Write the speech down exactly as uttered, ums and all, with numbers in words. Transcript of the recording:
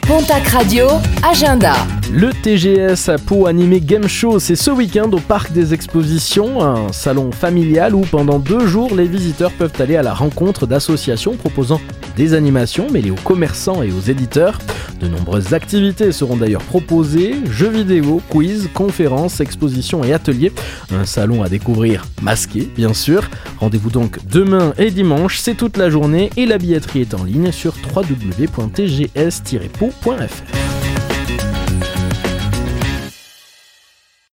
Pontac Radio, agenda. Le T G S à Pau animé Game Show, c'est ce week-end au Parc des Expositions, un salon familial où pendant deux jours les visiteurs peuvent aller à la rencontre d'associations proposant des animations mêlées aux commerçants et aux éditeurs. De nombreuses activités seront d'ailleurs proposées, jeux vidéo, quiz, conférences, expositions et ateliers. Un salon à découvrir masqué, bien sûr. Rendez-vous donc demain et dimanche, c'est toute la journée et la billetterie est en ligne sur w w w point t g s tiret pau point f r.